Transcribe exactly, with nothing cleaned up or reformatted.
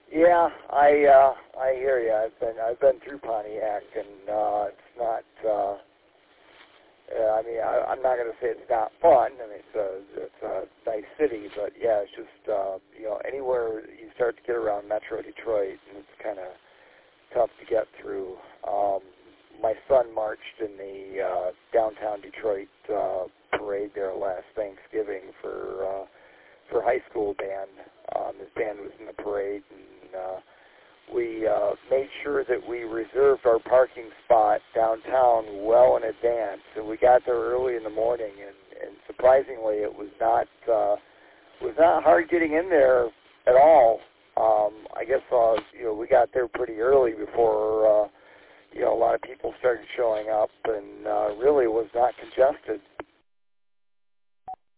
Yeah, I uh, I hear you. I've been I've been through Pontiac, and uh, it's not. Uh, uh, I mean, I, I'm not going to say it's not fun. I mean, it's a it's a nice city, but yeah, it's just uh, you know anywhere you start to get around Metro Detroit, and it's kind of tough to get through. Um, my son marched in the uh, downtown Detroit uh, parade there last Thanksgiving for uh, for high school band. Um, his band was in the parade, and uh, we uh, made sure that we reserved our parking spot downtown well in advance. So we got there early in the morning, and, and surprisingly, it was not uh, was not hard getting in there at all. Um, I guess uh, you know we got there pretty early before uh, you know a lot of people started showing up, and uh, really was not congested.